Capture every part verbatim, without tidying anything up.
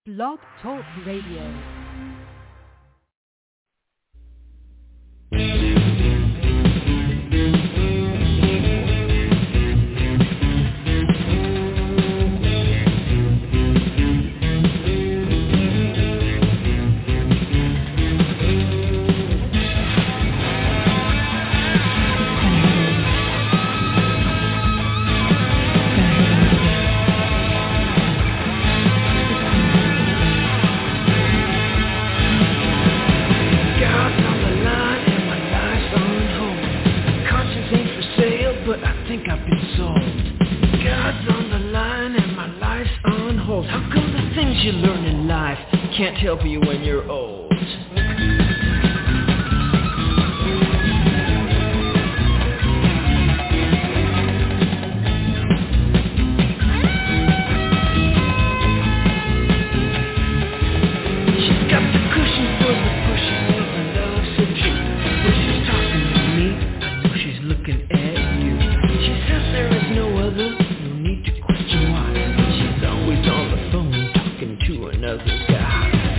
Blog Talk Radio. Can't help you when you're old. She's got the cushion for the pushing of the love seduce. When she's talking to me, I know she's looking at you. She says there is no other, no need to question why. She's always on the phone talking to another guy.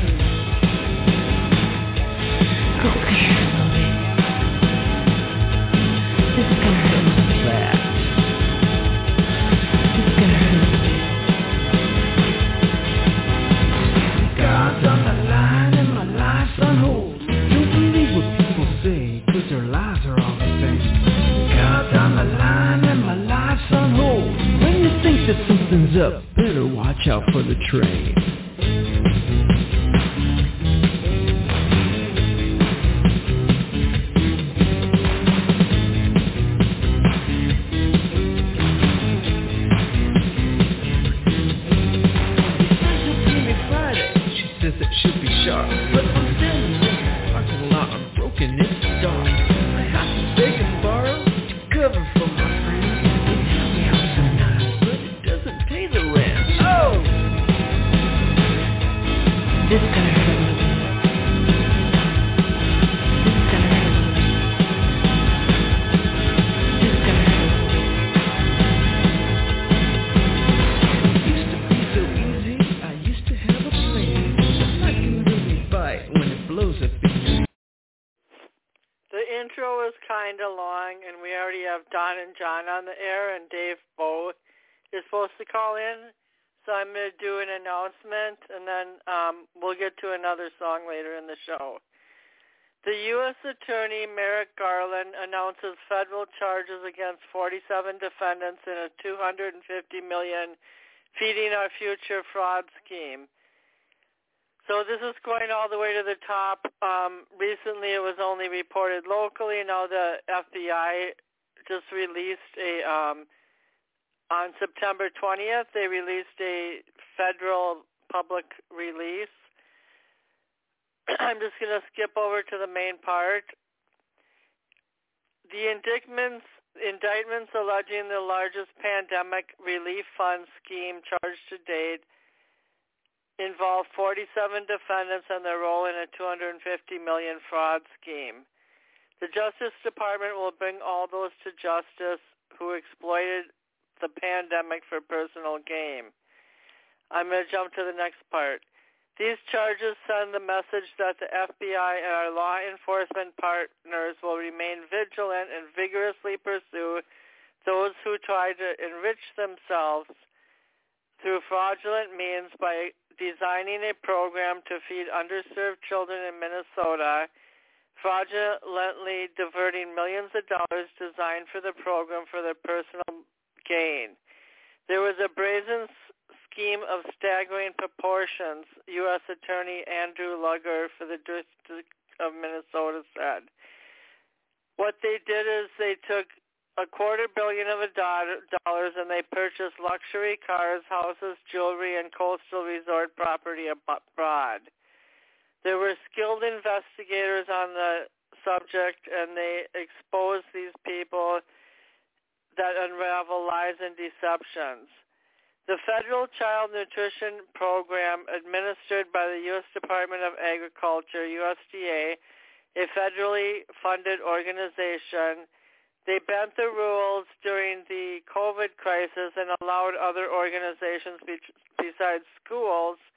Something's up, better watch out for the train. She says it should be sharp, but I'm standing in the parking lot, I'm broken, it's dark. I have to beg and borrow to cover for my friends. They tell me I'm so nice, but it doesn't pay the rent. Oh! This gonna hurt a little bit. This gonna hurt a little bit. This gonna hurt a little bit. It used to be so easy, I used to have a plan. I can really bite when it blows up in your... The intro is kind of long, and we already have Don and John on the air, and Dave Bowe is supposed to call in. So I'm going to do an announcement, and then um, we'll get to another song later in the show. The U S Attorney Merrick Garland announces federal charges against forty-seven defendants in a two hundred fifty million dollars Feeding Our Future fraud scheme. So this is going all the way to the top. Um, recently it was only reported locally. Now the F B I just released a, um, on September twentieth, they released a federal public release. I'm just going to skip over to the main part. The indictments, indictments alleging the largest pandemic relief fund scheme charged to date involve forty-seven defendants and their role in a two hundred fifty million dollars fraud scheme. The Justice Department will bring all those to justice who exploited the pandemic for personal gain. I'm going to jump to the next part. These charges send the message that the F B I and our law enforcement partners will remain vigilant and vigorously pursue those who try to enrich themselves through fraudulent means by designing a program to feed underserved children in Minnesota, fraudulently diverting millions of dollars designed for the program for their personal gain. There was a brazen scheme of staggering proportions, U S Attorney Andrew Lugar for the District of Minnesota said. What they did is they took a quarter billion of a do- dollars and they purchased luxury cars, houses, jewelry, and coastal resort property abroad. There were skilled investigators on the subject, and they exposed these people that unravel lies and deceptions. The Federal Child Nutrition Program, administered by the U S Department of Agriculture, U S D A, a federally funded organization, they bent the rules during the COVID crisis and allowed other organizations be- besides schools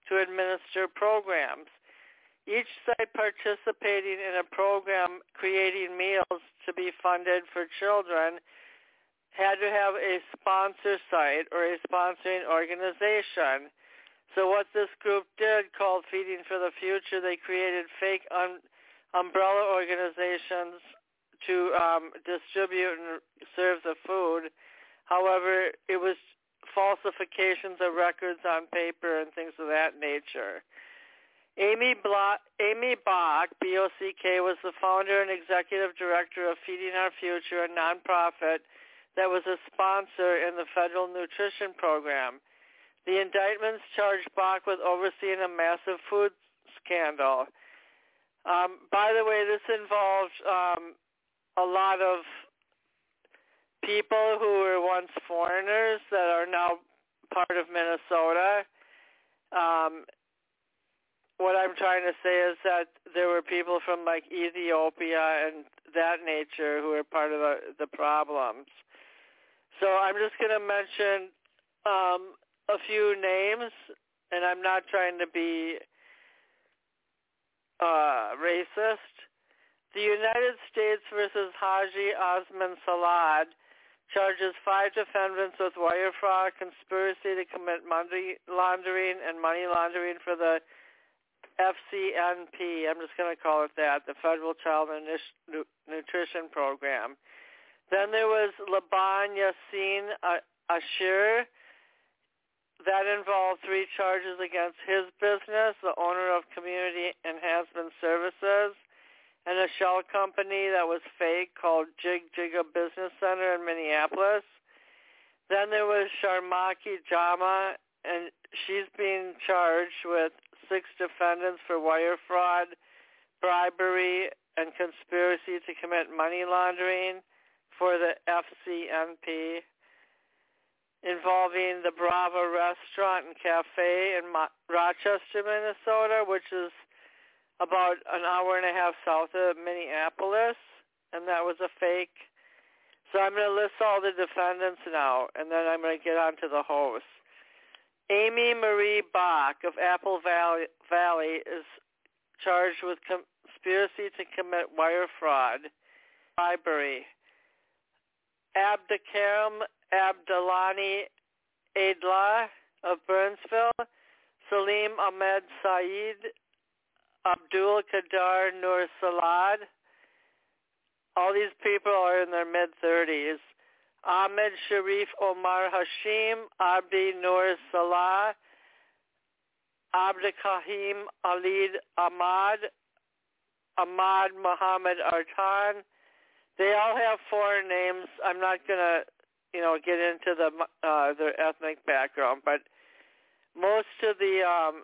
to administer programs. Each site participating in a program creating meals to be funded for children had to have a sponsor site or a sponsoring organization. So what this group did, called Feeding for the Future, they created fake un- umbrella organizations to um, distribute and serve the food. However, it was falsifications of records on paper and things of that nature. Amy, Blo- Amy Bach, B O C K, was the founder and executive director of Feeding Our Future, a nonprofit that was a sponsor in the federal nutrition program. The indictments charged Bach with overseeing a massive food scandal. Um, by the way, this involved um, a lot of people who were once foreigners that are now part of Minnesota. Um, what I'm trying to say is that there were people from like Ethiopia and that nature who were part of the, the problems. So I'm just going to mention um, a few names, and I'm not trying to be uh, racist. The United States versus Haji Osman Salad charges five defendants with wire fraud, conspiracy to commit money laundering, and money laundering for the F C N P, I'm just going to call it that, the Federal Child Nutrition Program. Then there was Laban Yassin Ashir. That involved three charges against his business, the owner of Community Enhancement Services, and a shell company that was fake called Jig Jigga Business Center in Minneapolis. Then there was Sharmaki Jama, and she's being charged with six defendants for wire fraud, bribery, and conspiracy to commit money laundering for the F C N P, involving the Brava Restaurant and Cafe in Mo- Rochester, Minnesota, which is about an hour and a half south of Minneapolis, and that was a fake. So I'm going to list all the defendants now, and then I'm going to get on to the host. Amy Marie Bach of Apple Valley, Valley is charged with conspiracy to commit wire fraud, bribery. Abdikarim Abdalani Aidla of Burnsville, Salim Ahmed Saeed, Abdul Qadar Nur Salad. All these people are in their mid-thirties. Ahmed Sharif Omar Hashim, Abdi Nur Salah, Abdikahim Alid Ahmad, Ahmad Muhammad Artan. They all have foreign names. I'm not going to, you know, get into the uh, their ethnic background, but most of the um,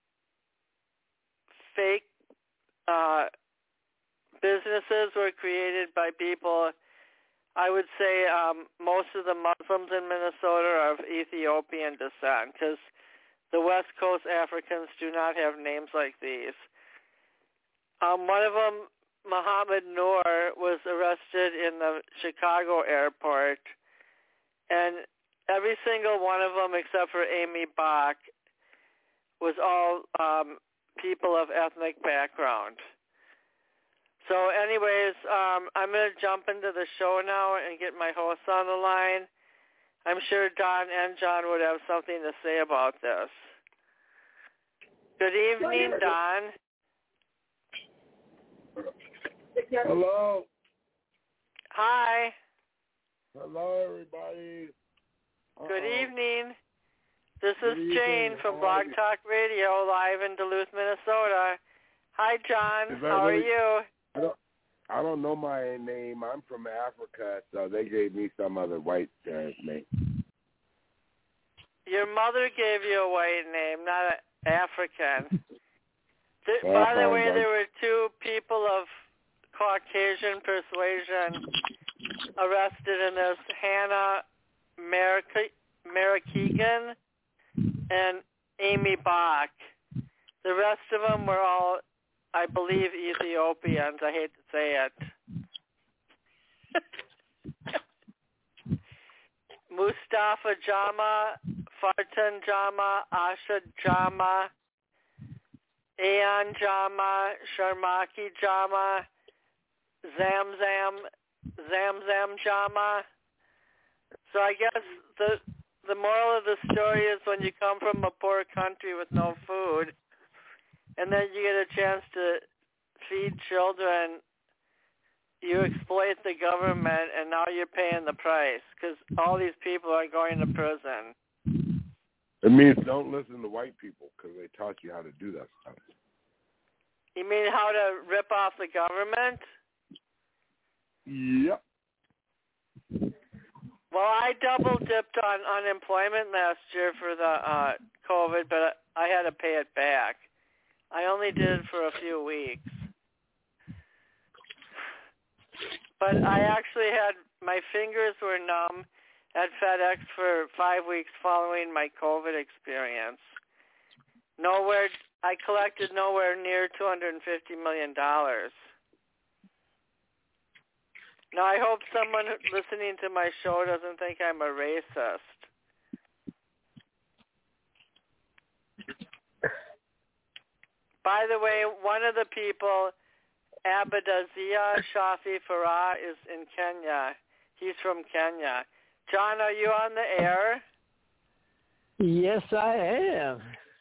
fake uh, businesses were created by people. I would say um, most of the Muslims in Minnesota are of Ethiopian descent because the West Coast Africans do not have names like these. Um, one of them, Muhammad Noor, was arrested in the Chicago airport, and every single one of them except for Amy Bach was all um, people of ethnic background. So anyways, um, I'm going to jump into the show now and get my hosts on the line. I'm sure Don and John would have something to say about this. Good evening, Don. Hello. Hi. Hello, everybody. Uh-oh. Good evening. This Good is evening. Jane from Blog Talk Radio, live in Duluth, Minnesota. Hi, John. How are really, you? I don't, I don't know my name. I'm from Africa, so they gave me some other white uh, name. Your mother gave you a white name, not an African. Th- Uh, by the way, right. there were two people of Caucasian persuasion arrested in this, Hannah Marakeegan and Amy Bach. The rest of them were all, I believe, Ethiopians. I hate to say it. Mustafa Jama, Fartan Jama, Asha Jama, Ayan Jama, Sharmaki Jama, Zamzam, Zamzam Jama. So I guess the the moral of the story is when you come from a poor country with no food, and then you get a chance to feed children, you exploit the government, and now you're paying the price because all these people are going to prison. It means don't listen to white people because they taught you how to do that stuff. You mean how to rip off the government? Yep. Well, I double dipped on unemployment last year for the uh, COVID, but I had to pay it back. I only did it for a few weeks. But I actually had, my fingers were numb at FedEx for five weeks following my COVID experience. Nowhere, I collected nowhere near two hundred fifty million dollars. Now, I hope someone listening to my show doesn't think I'm a racist. By the way, one of the people, Abadazia Shafi Farah, is in Kenya. He's from Kenya. John, are you on the air? Yes, I am.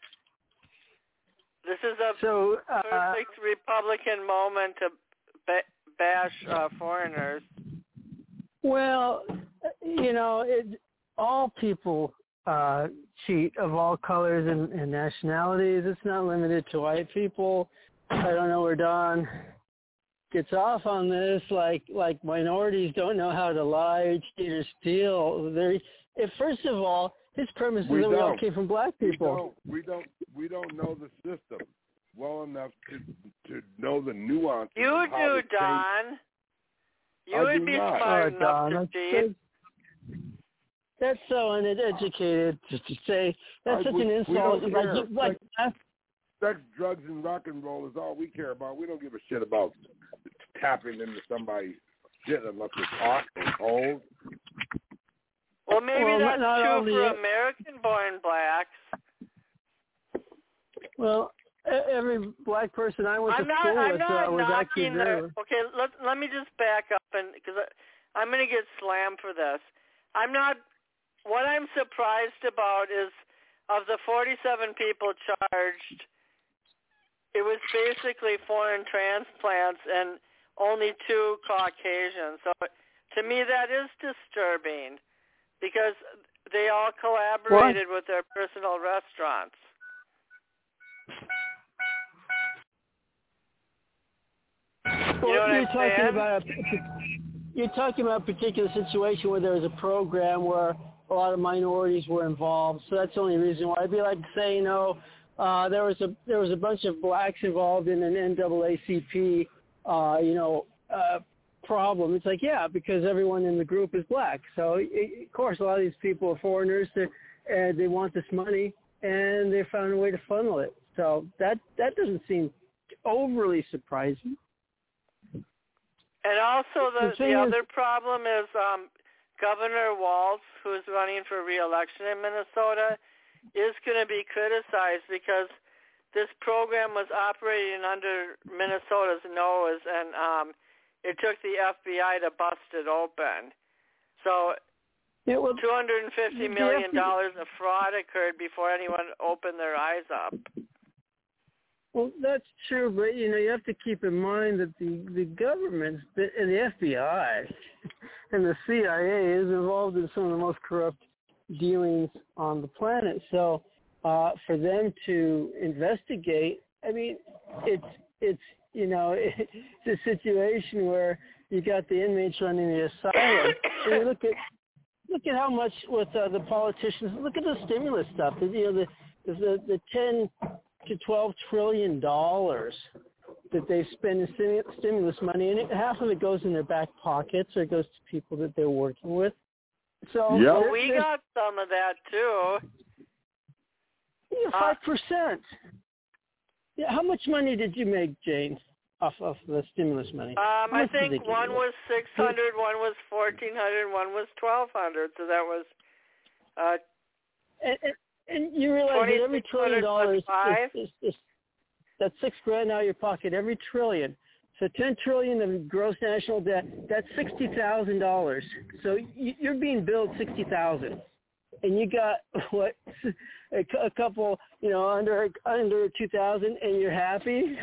This is a so, uh, perfect Republican moment to ba- bash uh, foreigners. Well, you know, it, all people uh, cheat of all colors and, and nationalities. It's not limited to white people. I don't know where Don gets off on this, like like minorities don't know how to lie, cheat, or steal. They're, if first of all, his premise is We that we all don't. came from black people. We don't. We don't. We don't know the system well enough to to know the nuances. You of how do, to Don. You I would do be not. smart Oh, enough Don, to that's, cheat. that's so uneducated to, to say. That's I- such we- an we insult. don't Like, care. you- like, that's- Sex, drugs, and rock and roll is all we care about. We don't give a shit about tapping into somebody's shit unless it's hot and cold. Well, maybe Well, that's not true only- for American-born blacks. well, e- every black person I went I'm to not. school I'm with not uh, was actually knocking the. there. Okay, let let me just back up and because I'm going to get slammed for this. I'm not. What I'm surprised about is of the forty-seven people charged, it was basically foreign transplants and only two Caucasians. So to me, that is disturbing because they all collaborated what? with their personal restaurants. Well, You know what you're I'm talking saying? about a, you're talking about a particular situation where there was a program where a lot of minorities were involved. So that's the only reason why. I'd be like to say, you know, uh, there was a there was a bunch of blacks involved in an N double A C P, uh, you know, uh, problem. It's like, yeah, because everyone in the group is black. So it, of course, a lot of these people are foreigners. They uh, they want this money, and they found a way to funnel it. So that that doesn't seem overly surprising. And also the, The thing the is- other problem is um, Governor Walz, who's running for re-election in Minnesota, is going to be criticized because this program was operating under Minnesota's nose, and um, it took the F B I to bust it open. So Yeah, well, two hundred fifty the million F B I dollars of fraud occurred before anyone opened their eyes up. Well, that's true, but, you know, you have to keep in mind that the, the government and the F B I and the C I A is involved in some of the most corrupt dealings on the planet. So uh, for them to investigate, I mean, it's, it's you know, it's a situation where you got the inmates running the asylum. And you look at look at how much with uh, the politicians, look at the stimulus stuff, you know, the, the, the ten to twelve trillion dollars that they spend in stimulus money, and it, half of it goes in their back pockets or it goes to people that they're working with. So Yep. Well, we got some of that too. five percent. Yeah, how much money did you make, Jane, off of the stimulus money? Um, How I much did they think give one you? was six hundred, one was fourteen hundred, one was twelve hundred. So that was uh, And, and, and you realize that every trillion dollars is, is, is That's six grand out of your pocket every trillion. So ten trillion of gross national debt, that's sixty thousand dollars. So you're being billed sixty thousand. And you got, what, a, a couple, you know, under under two thousand, and you're happy?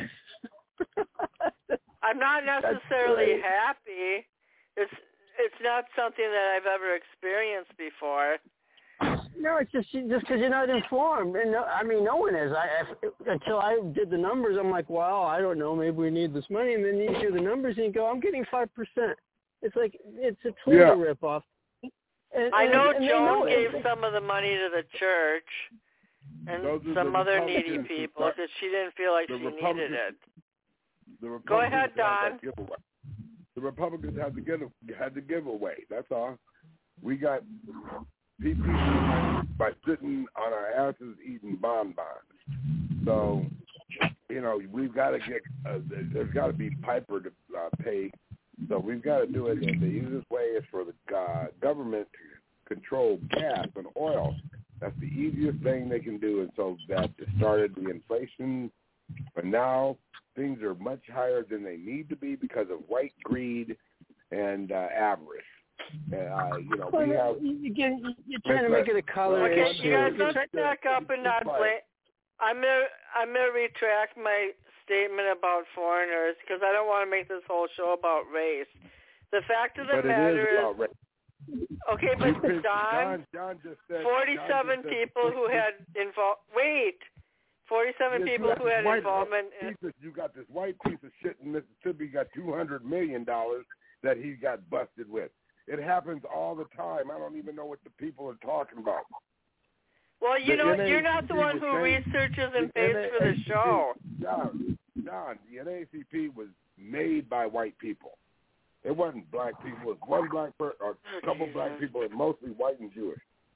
I'm not necessarily happy. It's it's not something that I've ever experienced before. No, it's just just because you're not informed. And no, I mean, no one is. I, I until I did the numbers, I'm like, well, I don't know. Maybe we need this money. And then you do the numbers, and you go, I'm getting five percent. It's like it's a total yeah. ripoff. And, I know and, and Joan know gave it. some of the money to the church and some other needy people because she didn't feel like she needed it. The Go ahead, Don. The Republicans had to give had to give away. That's all. We got people by sitting on our asses eating bonbons. So, you know, we've got to get. Uh, there's got to be Piper to uh, pay. So we've got to do it. And the easiest way is for the uh, government to control gas and oil. That's the easiest thing they can do. And so that started the inflation. But now things are much higher than they need to be because of white greed and uh, avarice. And, uh, you know, we have. Again, you're trying to make it a color okay, issue. you guys, let's back up and not blame. I'm gonna, I'm gonna retract my statement about foreigners because I don't want to make this whole show about race. The fact of the but matter is, is, is okay, but Don, Don, Don just said, forty-seven Don just people said, who had involved. Wait, forty-seven yes, people who had white, involvement. In, of, you got this white piece of shit in Mississippi. Got two hundred million dollars that he got busted with. It happens all the time. I don't even know what the people are talking about. Well, you the know, N A A C P you're not the one who saying, researches and the pays for the show. John, John, the N double A C P was made by white people. It wasn't black people. It was one black person, or a couple black people, and mostly white and Jewish.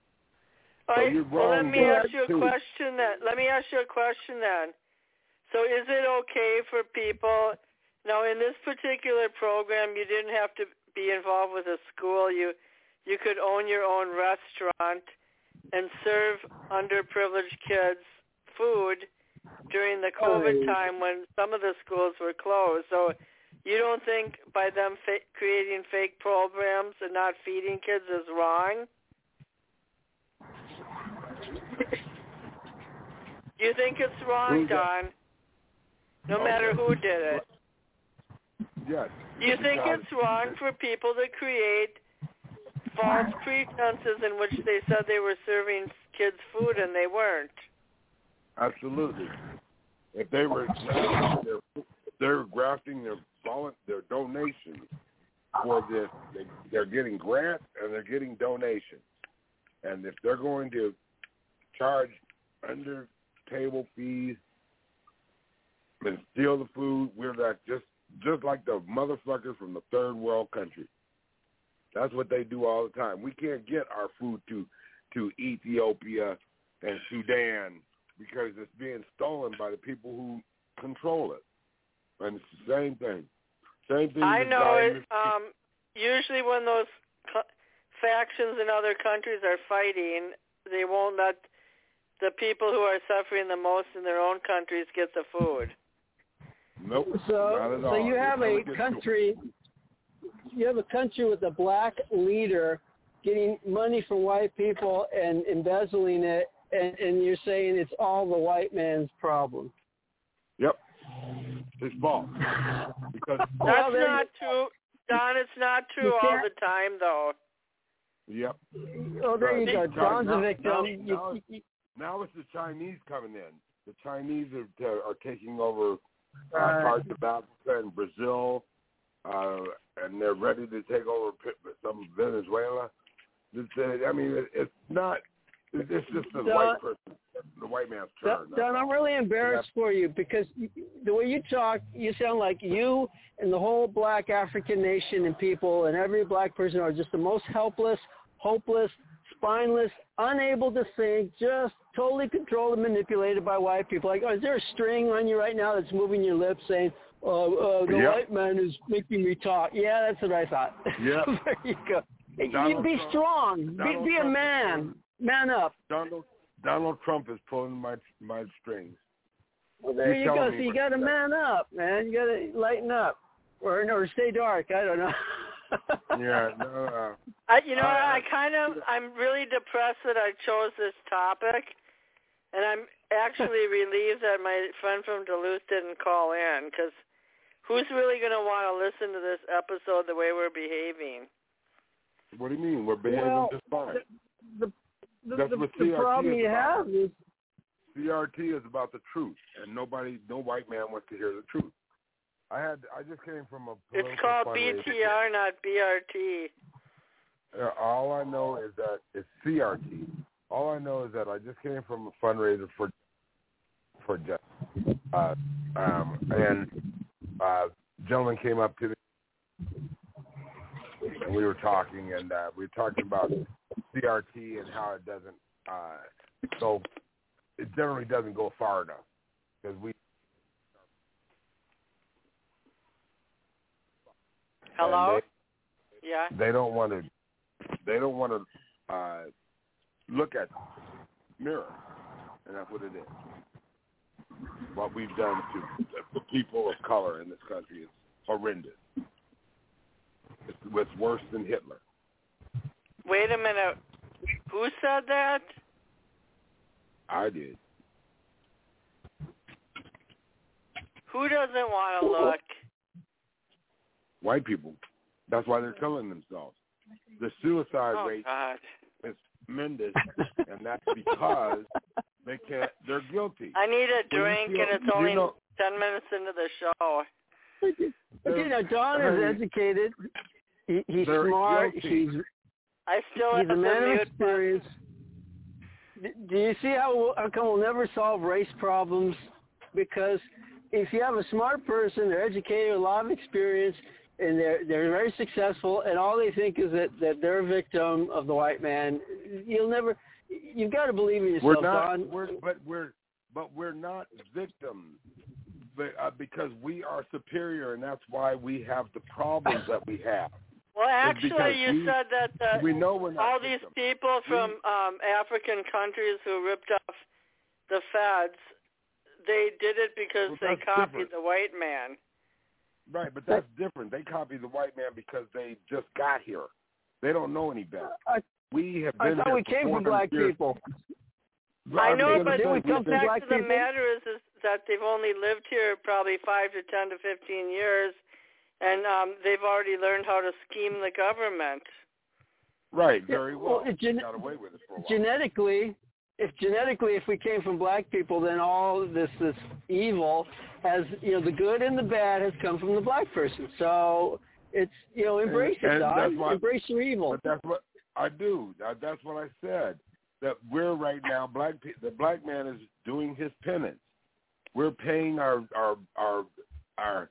All so right. you're Well, let wrong me there, ask you a too. question then. Let me ask you a question then. So is it okay for people, now in this particular program, you didn't have to be involved with a school. You you could own your own restaurant and serve underprivileged kids food during the COVID time when some of the schools were closed. So you don't think by them fa- creating fake programs and not feeding kids is wrong? You think it's wrong, Don? No matter who did it. Yes. Do you think it's wrong for people to create false pretenses in which they said they were serving kids food and they weren't? Absolutely. If they were they're, they're grafting their their donations for this, they, they're getting grants and they're getting donations. And if they're going to charge under table fees and steal the food, we're like just just like the motherfuckers from the third world country. That's what they do all the time. We can't get our food to to Ethiopia and Sudan because it's being stolen by the people who control it. And it's the same thing. Same thing. I know it. Um, usually when those co- factions in other countries are fighting, they won't let the people who are suffering the most in their own countries get the food. Nope. So, not at so all. you have a country, you have a country with a black leader getting money from white people and embezzling it, and, and you're saying it's all the white man's problem. Yep. It's false. Because That's well, then, not true. Don, it's not true all the time, though. Yep. Oh, there you go. Don's now, a victim. Now, You, now, you, you, now it's the Chinese coming in. The Chinese are, are taking over uh, Right. parts of Africa and Brazil, uh, and they're ready to take over some of Venezuela. It's, uh, I mean, it, it's not. It's just the Don, white person, the white man's turn. Don, I'm really embarrassed for you because the way you talk, you sound like you and the whole black African nation and people and every black person are just the most helpless, hopeless, spineless, unable to think, just totally controlled and manipulated by white people. Like, oh, is there a string on you right now that's moving your lips saying, oh, uh, the yep. white man is making me talk? Yeah, that's what I thought. Yeah. There you go. Donald You be Trump, strong. Donald Be, be a Trump man. Man up. Donald Donald Trump is pulling my my strings. Well, there You're you go. telling So me you what got to to say. man up, man. You got to lighten up, or or stay dark. I don't know. Yeah, no, uh, I, you know, I- I, I kind of, I'm really depressed that I chose this topic, and I'm actually relieved that my friend from Duluth didn't call in, because who's really going to want to listen to this episode the way we're behaving? what do you mean? We're behaving Well, just fine. the the, That's the, what the C R T problem is you about. have is C R T is about the truth, and nobody, no white man wants to hear the truth. I had, I just came from a political It's called B fundraiser. T R, not B R T. Uh, all I know is that it's C R T. All I know is that I just came from a fundraiser for for justice, uh, um, and uh, a gentleman came up to me, and we were talking, and uh, we were talking about C R T and how it doesn't uh, go. It generally doesn't go far enough because we. Hello? They, Yeah? they don't want to. They don't want to uh, look at the mirror, and that's what it is. What we've done to the people of color in this country is horrendous. It's, it's worse than Hitler. Wait a minute. Who said that? I did. Who doesn't want to look? White people. That's why they're killing themselves. The suicide Oh, rate God. is tremendous, and that's because they can't. They're guilty. I need a When you drink, feel- and it's you only know- ten minutes into the show. But, you know, Don is They're- educated. He, he's they're smart. guilty. He's I still he's have a the man of mute experience. D- Do you see how, how come we'll never solve race problems? Because if you have a smart person, they're educated, a lot of experience, and they're they're very successful, and all they think is that, that they're a victim of the white man, you'll never. You've got to believe in yourself, We're not. Don. We're, but we're but we're not victims. But, uh, because we are superior, and that's why we have the problems that we have. Well, It's because actually, you we- said that uh, We know we're not all these victims. people from um, African countries who ripped off the feds, they did it because Well, they that's copied different. the white man. Right, but that's different. They copy the white man because they just got here. They don't know any better. I, We have I been thought here we for came from four hundred black years. people. I was know, gonna but say, we we've come the from been- fact black of the people? matter is, is that they've only lived here probably five to ten to fifteen years, and um, they've already learned how to scheme the government. Right, Yeah, very well, well. it gen- got away with it for a while. Genetically, if genetically, if we came from black people, then all this this evil has, you know, the good and the bad has come from the black person. So it's, you know, embrace And- it, and Don. that's why- Embrace your evil. But that's what I do. That- That's what I said. That we're right now, black pe- the black man is doing his penance. We're paying our our our our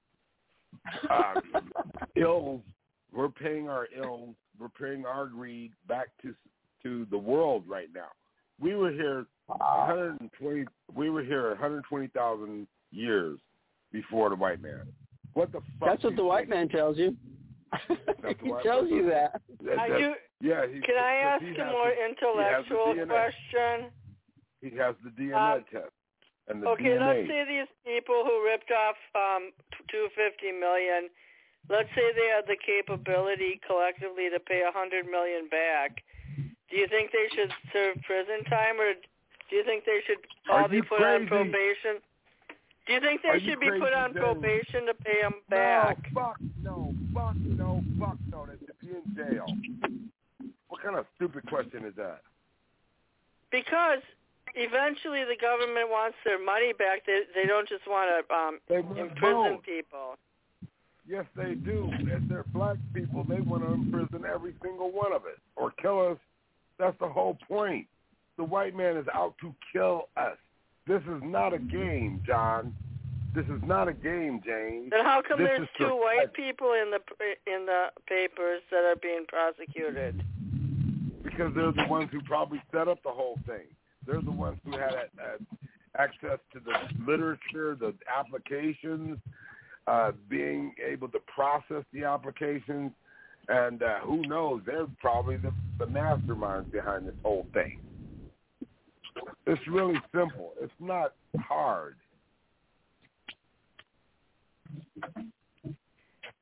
um, ills. We're paying our ills. We're paying our greed back to to the world right now. We were here one hundred twenty. We were here one hundred twenty thousand years before the white man. What the fuck? That's what do the you white think? man tells you. That's he what- tells you that. That- I that- do. yeah. He, Can I ask he a has more the- intellectual D N A. question? He has the D N A Um, test and the Okay, D N A. let's say these people who ripped off um, two hundred fifty million dollars, let's say they had the capability collectively to pay one hundred million dollars back. Do you think they should serve prison time, or do you think they should all Are be you put on crazy? probation? Do you think Are they you should be put crazy, on James? probation to pay them back? No, fuck no, fuck no, fuck no. They should be in jail. What kind of stupid question is that? Because eventually the government wants their money back. They they don't just want to um, They want imprison both. people. Yes, they do. If they're black people, they want to imprison every single one of us or kill us. That's the whole point. The white man is out to kill us. This is not a game, John. This is not a game, James. Then how come This there's is two the- white people in the in the papers that are being prosecuted? Because they're the ones who probably set up the whole thing. They're the ones who had uh, access to the literature, the applications, uh, being able to process the applications, and uh, who knows, they're probably the, the masterminds behind this whole thing. It's really simple. It's not hard.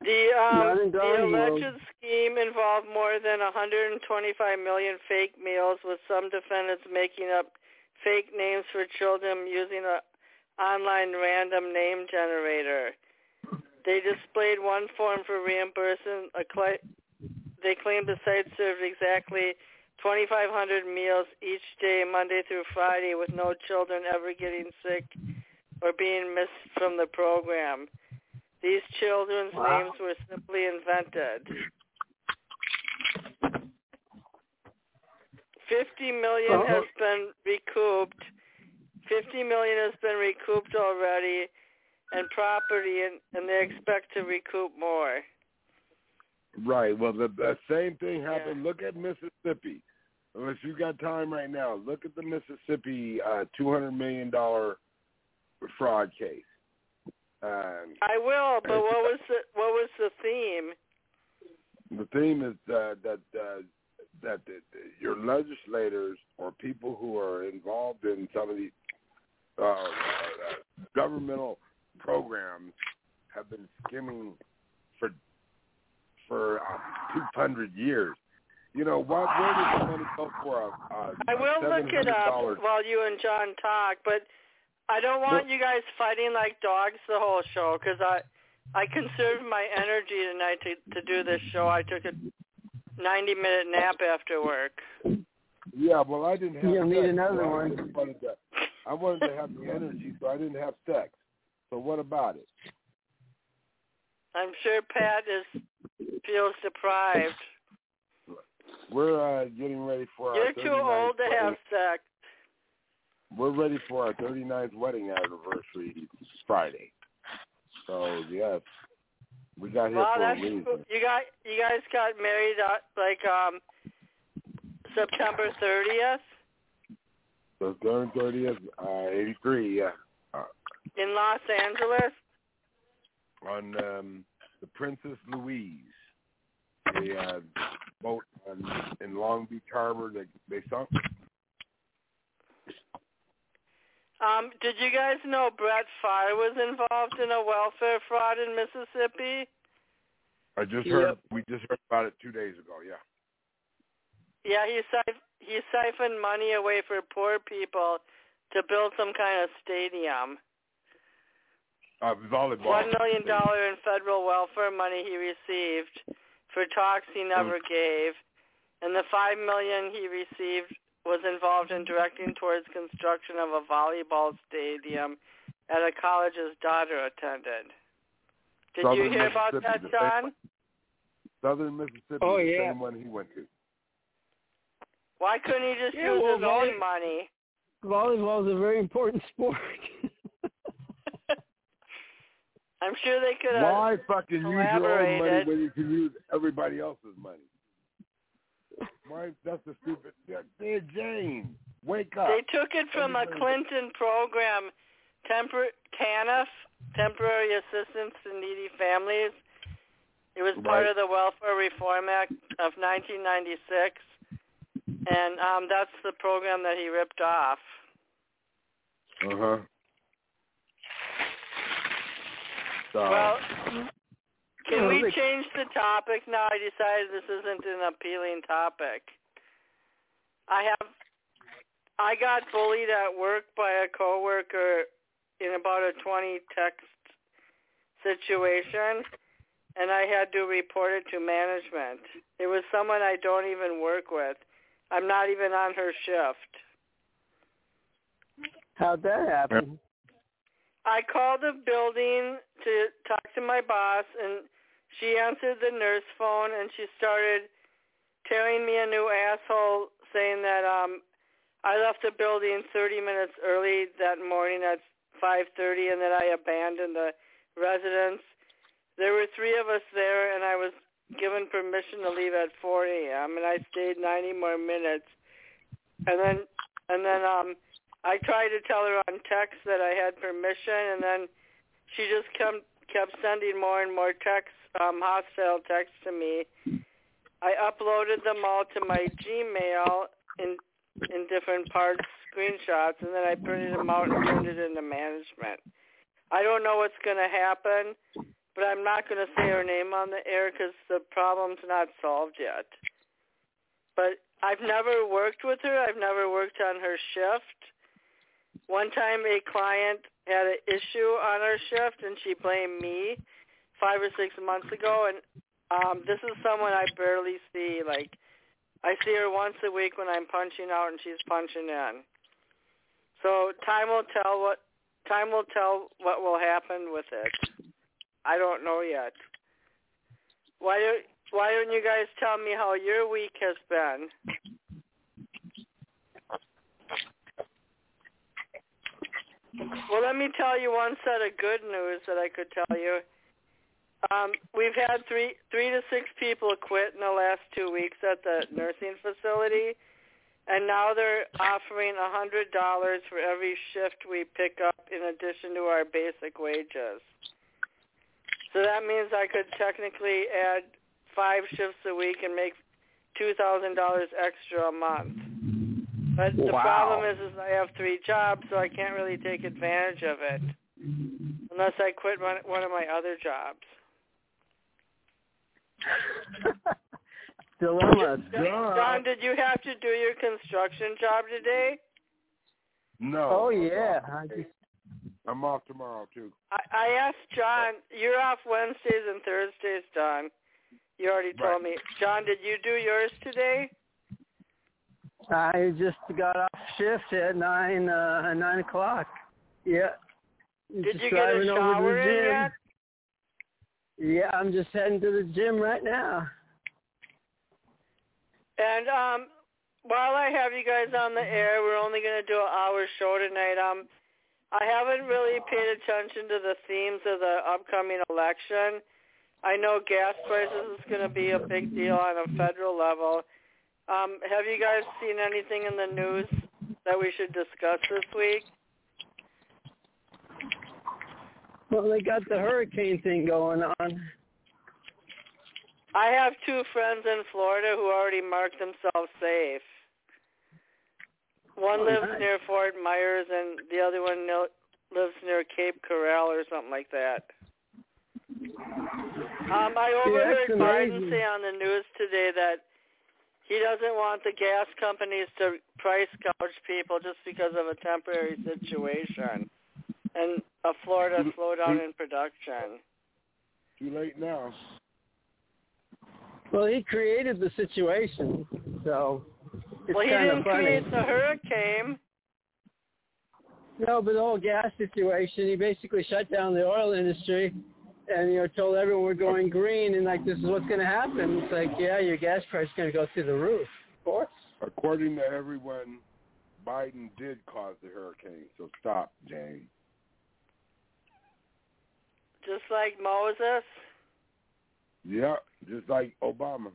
The um, the alleged world. scheme involved more than one hundred twenty-five million fake meals, with some defendants making up fake names for children using a online random name generator. They displayed one form for reimbursement. A cl- they claimed the site served exactly twenty-five hundred meals each day, Monday through Friday, with no children ever getting sick or being missed from the program. These children's Wow. names were simply invented. Fifty million Uh-huh. has been recouped. Fifty million has been recouped already, and property, and, and they expect to recoup more. Right. Well, the, the same thing happened. Yeah. Look at Mississippi. Unless you got time right now, look at the Mississippi uh, two hundred million dollars fraud case. Um, I will, but what was the what was the theme? the theme is uh, that uh, that the, the, your legislators or people who are involved in some of these uh, uh, governmental programs have been skimming for for uh, two hundred years. You know, what, where does the money go for a, a I will look it up seven hundred dollars while you and John talk, but I don't want you guys fighting like dogs the whole show, because I I conserved my energy tonight to, to do this show. I took a ninety-minute nap after work. Yeah, well, I didn't have You'll sex, need another so I one. just wanted to, I wanted to have the energy, so I didn't have sex. So what about it? I'm sure Pat is feels deprived. We're uh, getting ready for our You're too thirty-ninth old to wedding. have sex. We're ready for our thirty-ninth wedding anniversary Friday. So yes, we got here Wow, for a that's reason. you got you guys got married uh, like um September thirtieth So thirtieth, uh, eighty-three, yeah, uh, in Los Angeles. on um, the Princess Louise, a uh, boat on, in Long Beach Harbor. They they sunk. Um, did you guys know Brett Favre was involved in a welfare fraud in Mississippi? I just heard. Yep. We just heard about it two days ago. Yeah. Yeah, he siph- he siphoned money away for poor people to build some kind of stadium. Uh, volleyball. One million dollar in federal welfare money he received for talks he never gave, and the five million he received was involved in directing towards construction of a volleyball stadium at a college his daughter attended. Did Southern you hear about that, Mississippi, the John? same- Southern Mississippi, Oh, the yeah. same one he went to. Why couldn't he just Yeah, use well, his volley- own money? Volleyball is a very important sport. I'm sure they could have. Why fucking use your own money collaborated. when you can use everybody else's money? Why? That's the stupid. Dear Jane, wake up. They took it from a Clinton program, Tempor- TANF, Temporary Assistance to Needy Families. It was part Right. of the Welfare Reform Act of nineteen ninety-six, and um, that's the program that he ripped off. Uh huh. So, Well, can Well, we they- change the topic now? I decided this isn't an appealing topic. I have, I got bullied at work by a coworker in about a twenty text situation, and I had to report it to management. It was someone I don't even work with. I'm not even on her shift. How'd that happen? I called the building to talk to my boss, and she answered the nurse phone, and she started tearing me a new asshole, saying that um, I left the building thirty minutes early that morning at five thirty, and that I abandoned the residence. There were three of us there, and I was given permission to leave at four a.m., and I stayed ninety more minutes. And then, and then um, I tried to tell her on text that I had permission, and then she just kept, kept sending more and more texts, um, hostile texts to me. I uploaded them all to my Gmail in in different parts, screenshots, and then I printed them out and turned it into management. I don't know what's going to happen, but I'm not going to say her name on the air because the problem's not solved yet. But I've never worked with her. I've never worked on her shift. One time a client had an issue on her shift, and she blamed me five or six months ago. And um, this is someone I barely see. Like, I see her once a week when I'm punching out, and she's punching in. So time will tell what time will tell what will happen with it. I don't know yet. Why don't Why don't you guys tell me how your week has been? Well, let me tell you one set of good news that I could tell you. Um, we've had three three to six people quit in the last two weeks at the nursing facility, and now they're offering one hundred dollars for every shift we pick up in addition to our basic wages. So that means I could technically add five shifts a week and make two thousand dollars extra a month. But the wow. problem is, is I have three jobs, so I can't really take advantage of it unless I quit one, one of my other jobs. Dilemma. John, did you have to do your construction job today? No. Oh, yeah. I just... I'm off tomorrow, too. I, I asked John, you're off Wednesdays and Thursdays, John. You already told right. me. John, did you do yours today? I just got off shift at nine uh, nine o'clock. Yeah. Did just you get a shower in yet? Yeah, I'm just heading to the gym right now. And um, while I have you guys on the air, we're only going to do an hour show tonight. Um, I haven't really paid attention to the themes of the upcoming election. I know gas prices is going to be a big deal on a federal level. Um, have you guys seen anything in the news that we should discuss this week? Well, they got the hurricane thing going on. I have two friends in Florida who already marked themselves safe. One oh, lives nice. near Fort Myers, and the other one lives near Cape Coral or something like that. Um, I overheard yeah, Biden say on the news today that he doesn't want the gas companies to price gouge people just because of a temporary situation and a Florida slowdown in production. Too late now. Well, he created the situation, so it's well, he kind didn't of funny. create the hurricane. No, but the whole gas situation, he basically shut down the oil industry and, you know, told everyone we're going green and, like, this is what's going to happen. It's like, yeah, your gas price is going to go through the roof, of course. According to everyone, Biden did cause the hurricane, so stop, Jane. Just like Moses? Yeah, just like Obama.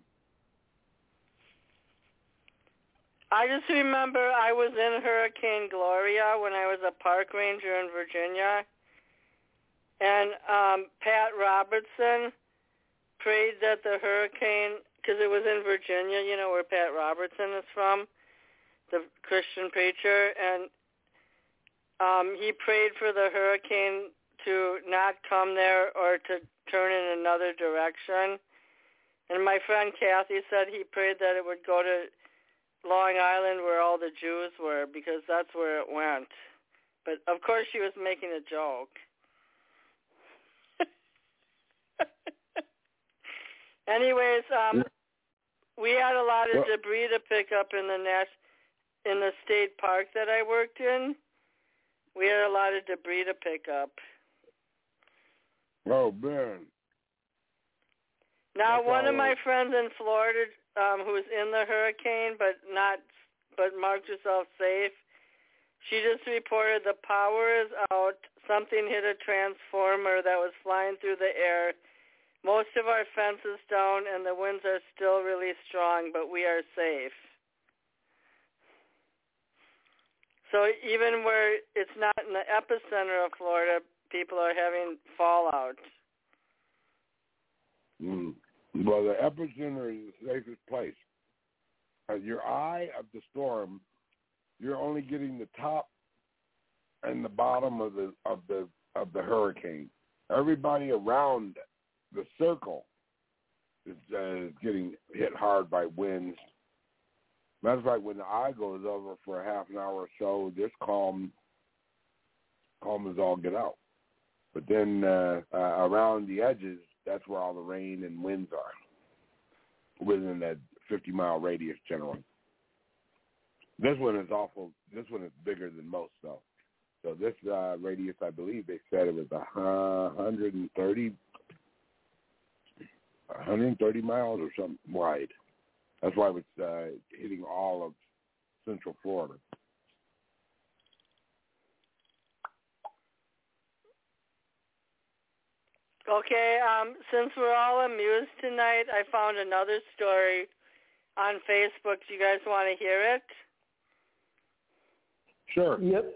I just remember I was in Hurricane Gloria when I was a park ranger in Virginia, and um, Pat Robertson prayed that the hurricane, because it was in Virginia, you know, where Pat Robertson is from, the Christian preacher, and um, he prayed for the hurricane to not come there or to turn in another direction. And my friend Kathy said he prayed that it would go to Long Island where all the Jews were, because that's where it went. But of course she was making a joke. Anyways, um, we had a lot of debris to pick up in the nest in the state park that I worked in. We had a lot of debris to pick up. Oh, man. Now, That's one of my right. friends in Florida um, who was in the hurricane but not, but marked herself safe, she just reported the power is out. Something hit a transformer that was flying through the air. Most of our fence is down, and the winds are still really strong, but we are safe. So even where it's not in the epicenter of Florida, people are having fallout. Mm. Well, the epicenter is the safest place. At your eye of the storm, you're only getting the top and the bottom of the of the of the hurricane. Everybody around the circle is uh, getting hit hard by winds. Matter of fact, when the eye goes over for a half an hour or so, this calm, calm as all get out. But then uh, uh, around the edges, that's where all the rain and winds are, within that fifty-mile radius generally. This one is awful. This one is bigger than most, though. So this uh, radius, I believe they said it was one hundred thirty, one hundred thirty miles or something wide. That's why it's uh, hitting all of Central Florida. Okay, um, since we're all amused tonight, I found another story on Facebook. Do you guys want to hear it? Sure. Yep.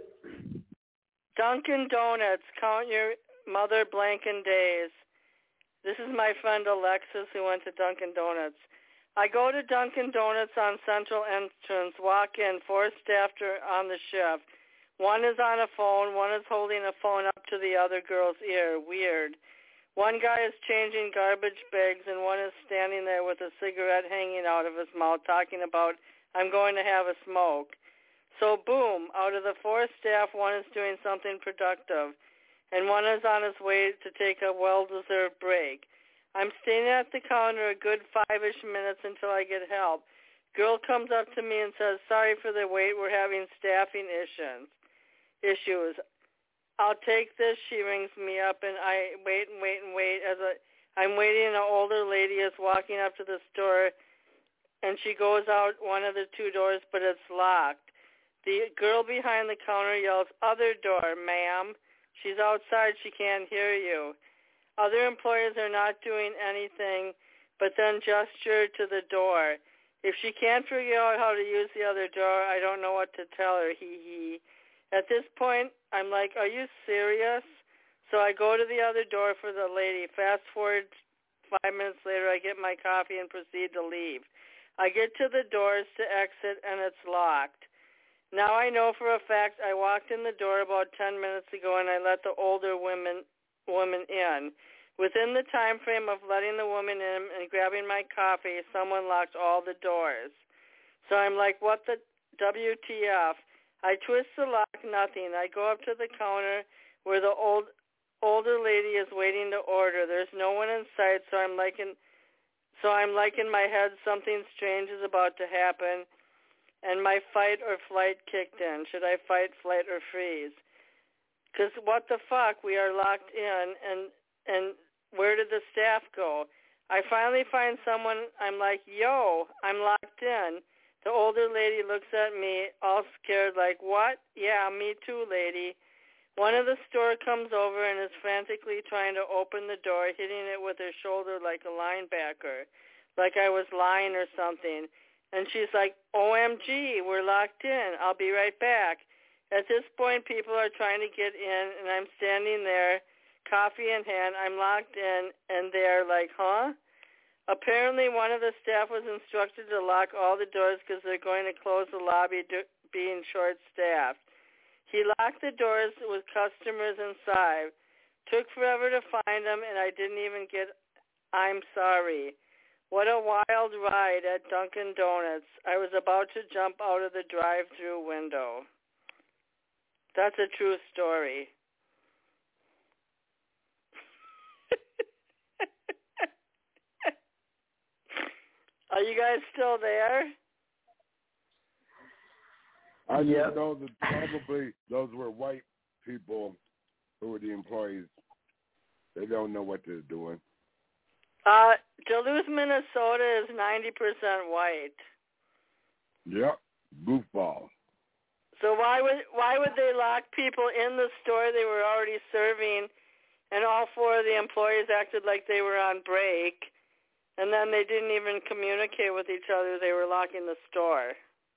Dunkin' Donuts, count your mother blanking days. This is my friend Alexis who went to Dunkin' Donuts. I go to Dunkin' Donuts on Central Entrance, walk in, four staff on the shift. One is on a phone, one is holding a phone up to the other girl's ear. Weird. One guy is changing garbage bags, and one is standing there with a cigarette hanging out of his mouth talking about, I'm going to have a smoke. So boom, out of the four staff, one is doing something productive, and one is on his way to take a well-deserved break. I'm standing at the counter a good five-ish minutes until I get help. Girl comes up to me and says, sorry for the wait, we're having staffing issues. Issues. I'll take this. She rings me up, and I wait and wait and wait. As a, I'm waiting, an older lady is walking up to the store, and she goes out one of the two doors, but it's locked. The girl behind the counter yells, other door, ma'am. She's outside. She can't hear you. Other employees are not doing anything, but then gesture to the door. If she can't figure out how to use the other door, I don't know what to tell her, hee hee. At this point, I'm like, are you serious? So I go to the other door for the lady. Fast forward five minutes later, I get my coffee and proceed to leave. I get to the doors to exit, and it's locked. Now I know for a fact I walked in the door about ten minutes ago, and I let the older women woman in. Within the time frame of letting the woman in and grabbing my coffee, someone locked all the doors. So I'm like, what the W T F? I twist the lock, nothing. I go up to the counter where the old older lady is waiting to order. There's no one in sight, so I'm like in, so I'm like in my head, something strange is about to happen, and my fight or flight kicked in. Should I fight, flight, or freeze? Because what the fuck? We are locked in, and and where did the staff go? I finally find someone. I'm like, yo, I'm locked in. The older lady looks at me, all scared, like, what? Yeah, me too, lady. One of the store comes over and is frantically trying to open the door, hitting it with her shoulder like a linebacker, like I was lying or something. And she's like, O M G, we're locked in. I'll be right back. At this point, people are trying to get in, and I'm standing there, coffee in hand. I'm locked in, and they're like, huh? Apparently, one of the staff was instructed to lock all the doors because they're going to close the lobby do- being short-staffed. He locked the doors with customers inside. Took forever to find them, and I didn't even get, I'm sorry. What a wild ride at Dunkin' Donuts. I was about to jump out of the drive-thru window. That's a true story. Are you guys still there? I Yep. just know that probably those were white people who were the employees. They don't know what they're doing. Uh, Duluth, Minnesota is ninety percent white. Yep, goofballs. So why would why would they lock people in the store they were already serving, and all four of the employees acted like they were on break, and then they didn't even communicate with each other. They were locking the store.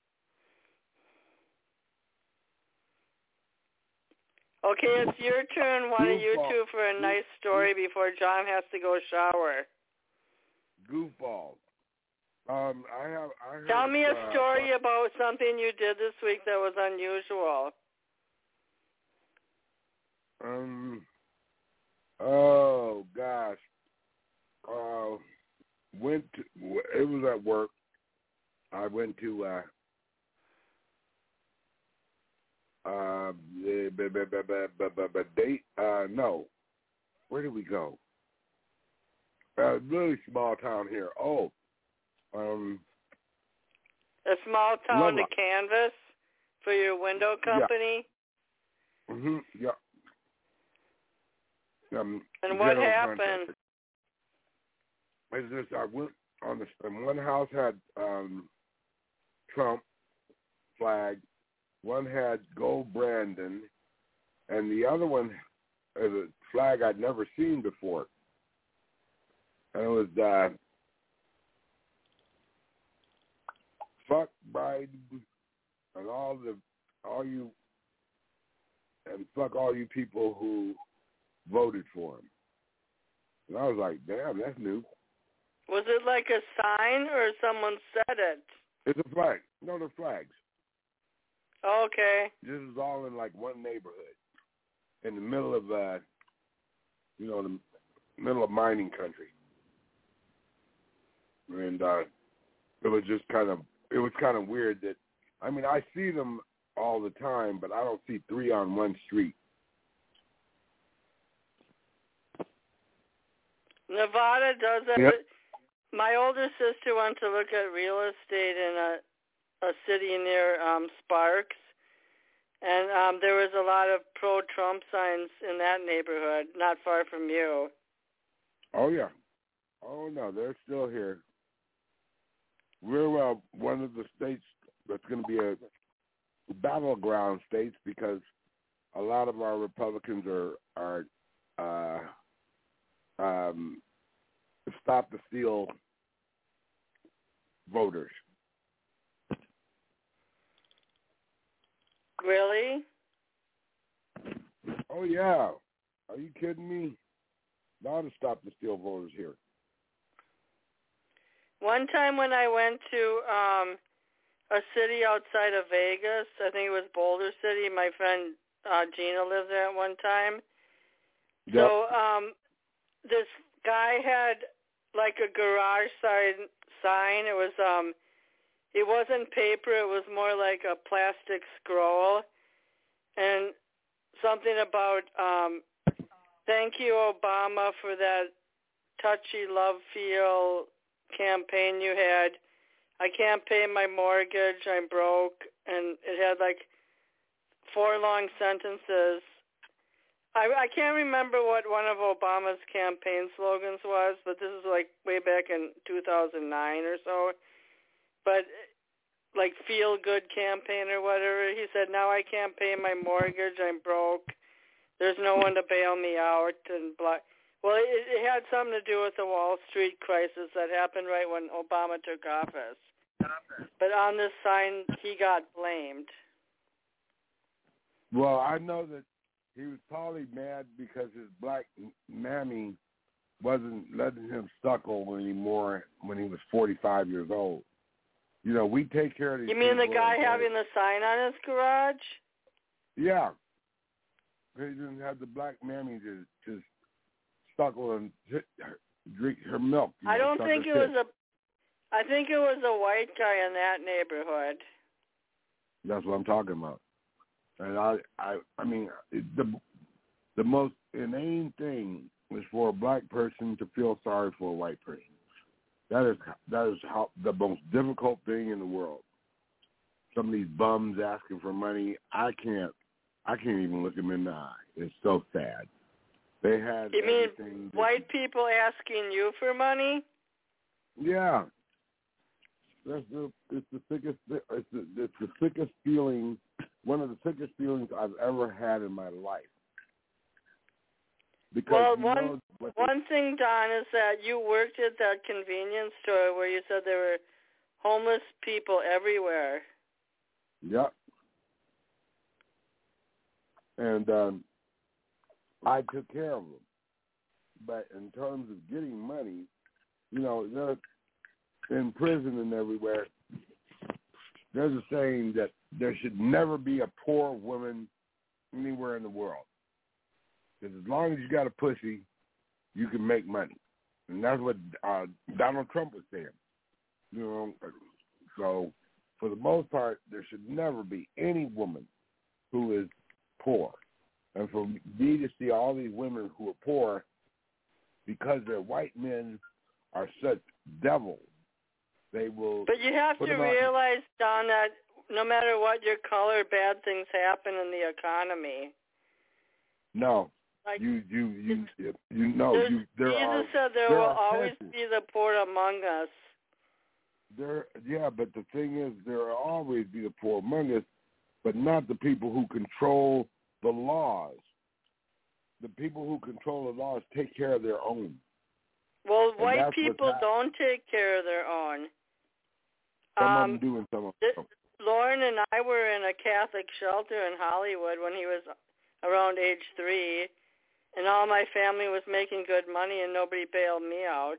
Okay, it's your turn. One of you two for a nice story before John has to go shower. Goofballs. Um, I have. I heard, Tell me a uh, story about something you did this week that was unusual. Um. Oh gosh. went to, it was at work. I went to, uh, uh, date, uh, no. Where did we go? Uh, really small town here. Oh, um. A small town Lovelock. to canvas for your window company? Yeah. Mm-hmm, yeah. Um, and what happened? Contractor. It's just I went on the and one house had um, Trump flag, one had Gold Brandon, and the other one is a flag I'd never seen before. And it was uh, fuck Biden and all the all you and fuck all you people who voted for him. And I was like, damn, that's new. Was it like a sign or someone said it? It's a flag. No, they're flags. Okay. This is all in like one neighborhood in the middle of, uh, you know, the middle of mining country. And uh, it was just kind of, it was kind of weird that, I mean, I see them all the time, but I don't see three on one street. Nevada does it. Yep. My older sister went to look at real estate in a a city near um, Sparks, and um, there was a lot of pro-Trump signs in that neighborhood, not far from you. Oh, yeah. Oh, no, they're still here. We're uh, one of the states that's going to be a battleground states because a lot of our Republicans are, are uh, um, stop the steal voters. Really? Oh, yeah. Are you kidding me? Now to stop the steal voters here. One time when I went to um, a city outside of Vegas, I think it was Boulder City, my friend uh, Gina lived there at one time. Yep. So um, this guy had like a garage sign. Sign. It was um, it wasn't paper. It was more like a plastic scroll, and something about um, thank you Obama for that touchy love feel campaign you had. I can't pay my mortgage. I'm broke, and it had like four long sentences. I, I can't remember what one of Obama's campaign slogans was, but this is like way back in two thousand nine or so. But like feel good campaign or whatever. He said, now I can't pay my mortgage. I'm broke. There's no one to bail me out. And blah. Well, it, it had something to do with the Wall Street crisis that happened right when Obama took office. But on this sign, he got blamed. Well, I know that he was probably mad because his black mammy wasn't letting him suckle anymore when he was forty-five years old. You know, we take care of these. You mean the guy and having the sign on his garage? Yeah. He didn't have the black mammy to just suckle and drink her milk. You know, I don't think it was tit. a. I think it was a white guy in that neighborhood. That's what I'm talking about. And I, I, I mean, the the most inane thing is for a black person to feel sorry for a white person. That is that is how the most difficult thing in the world. Some of these bums asking for money, I can't, I can't even look them in the eye. It's so sad. They had. You mean that, white people asking you for money? Yeah. That's the, it's the sickest. It's the, it's the sickest feeling. One of the sickest feelings I've ever had in my life. Because well, you one know what one thing, Don, is that you worked at that convenience store where you said there were homeless people everywhere. Yep. And um, I took care of them. But in terms of getting money, you know, they're in prison and everywhere. There's a saying that there should never be a poor woman anywhere in the world. Because as long as you got a pussy, you can make money. And that's what uh, Donald Trump was saying. You know, so for the most part, there should never be any woman who is poor. And for me to see all these women who are poor because their white men are such devils, they will. But you have to realize, Don, that no matter what your color, bad things happen in the economy. No, like, you you you you know you there Jesus are. said there, there will are always chances. be the poor among us. There, yeah, but the thing is, there will always be the poor among us, but not the people who control the laws. The people who control the laws take care of their own. Well, And white that's people what's don't take care of their own. Some um, of them do and some of them th- don't. Lauren and I were in a Catholic shelter in Hollywood when he was around age three, and all my family was making good money, and nobody bailed me out.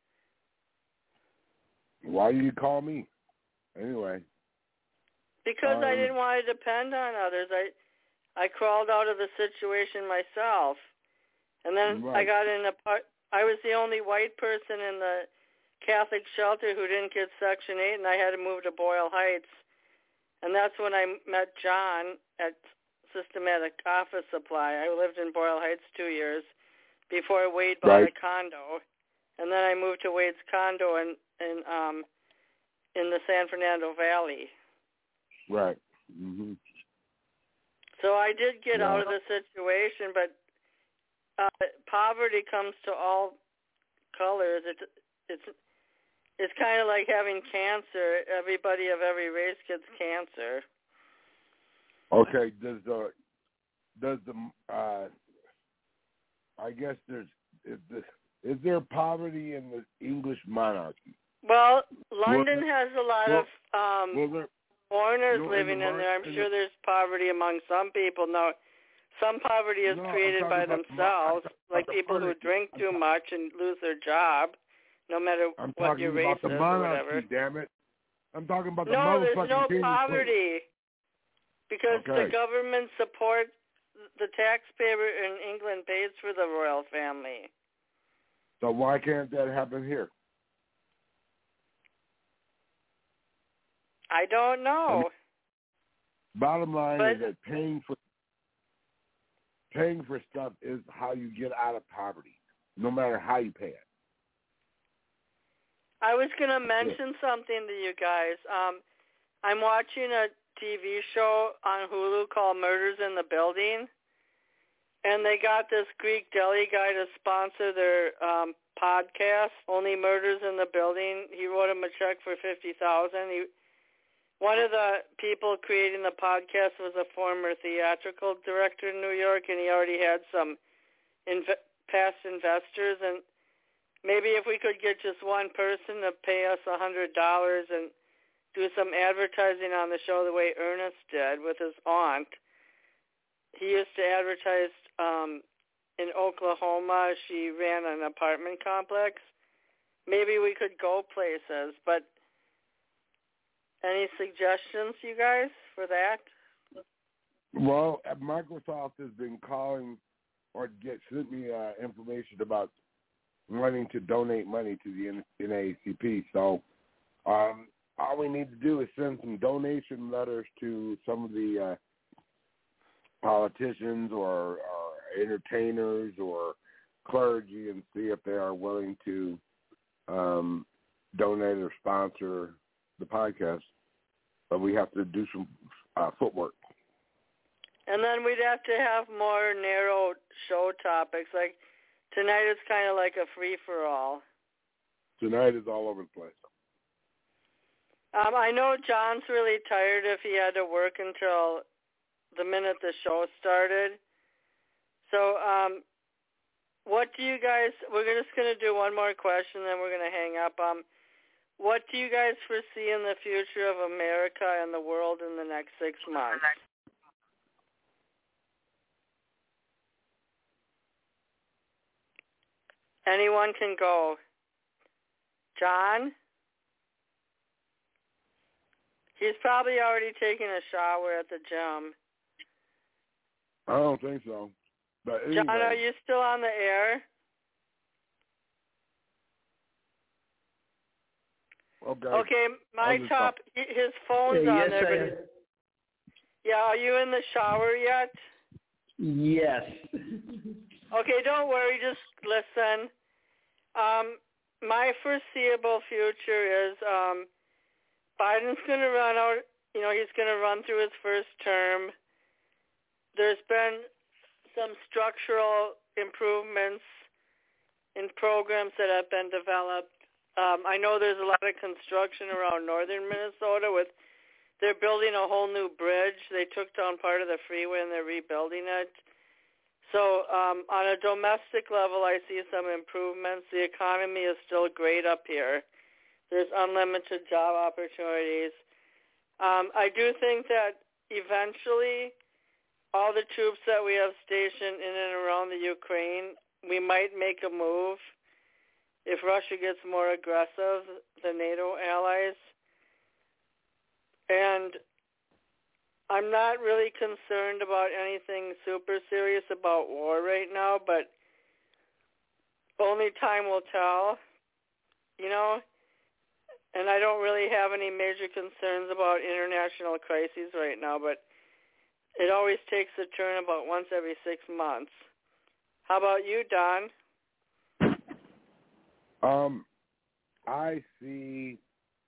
Why do you call me? Anyway. Because um, I didn't want to depend on others. I I crawled out of the situation myself, and then right. I got in a part. I was the only white person in the Catholic shelter who didn't get Section eight, and I had to move to Boyle Heights. And that's when I met John at Systematic Office Supply. I lived in Boyle Heights two years before Wade bought right. a condo, and then I moved to Wade's condo in in um in the San Fernando Valley. Right. Mm-hmm. So I did get yeah. out of the situation, but uh, poverty comes to all colors. It's it's it's kind of like having cancer. Everybody of every race gets cancer. Okay. Does the does the uh, I guess there's is, this, is there poverty in the English monarchy? Well, London will, has a lot will, of um, will there, foreigners no, living in, the, in there. I'm in sure the, there's poverty among some people. Now, some poverty is no, created by themselves, the, like people who drink too I'm, much and lose their job, no matter I'm what your race is or monarchy, whatever. Damn it! I'm talking about the no, motherfucking there's no king. poverty because okay. the government supports the taxpayer in England pays for the royal family. So why can't that happen here? I don't know. I mean, bottom line but, is that paying for paying for stuff is how you get out of poverty, no matter how you pay it. I was going to mention yeah. something to you guys. Um, I'm watching a T V show on Hulu called Murders in the Building, and they got this Greek deli guy to sponsor their um, podcast, Only Murders in the Building. He wrote him a check for fifty thousand dollars. He One of the people creating the podcast was a former theatrical director in New York, and he already had some inv- past investors. And maybe if we could get just one person to pay us one hundred dollars and do some advertising on the show the way Ernest did with his aunt. He used to advertise um, in Oklahoma. She ran an apartment complex. Maybe we could go places, but any suggestions, you guys, for that? Well, Microsoft has been calling or get sent me uh, information about wanting to donate money to the N double A C P. So um, all we need to do is send some donation letters to some of the uh, politicians or, or entertainers or clergy and see if they are willing to um, donate or sponsor the podcast, but we have to do some uh, footwork. And then we'd have to have more narrow show topics. Like tonight it's kind of like a free-for-all. Tonight is all over the place. Um, I know John's really tired if he had to work until the minute the show started. So um, what do you guys, we're just going to do one more question, then we're going to hang up. Um, What do you guys foresee in the future of America and the world in the next six months? Anyone can go. John? He's probably already taken a shower at the gym. I don't think so. But anyway. John, are you still on the air? Okay. Okay, my just top, talk. his phone's Yeah, on yes, there. I am. But yeah, are you in the shower yet? Yes. Okay, don't worry, just listen. Um, my foreseeable future is um, Biden's going to run out, you know, he's going to run through his first term. There's been some structural improvements in programs that have been developed. Um, I know there's a lot of construction around northern Minnesota with, they're building a whole new bridge. They took down part of the freeway and they're rebuilding it. So um, on a domestic level, I see some improvements. The economy is still great up here. There's unlimited job opportunities. Um, I do think that eventually all the troops that we have stationed in and around the Ukraine, we might make a move if Russia gets more aggressive, the NATO allies. And I'm not really concerned about anything super serious about war right now, but only time will tell, you know. And I don't really have any major concerns about international crises right now, but it always takes a turn about once every six months. How about you, Don? Um, I see.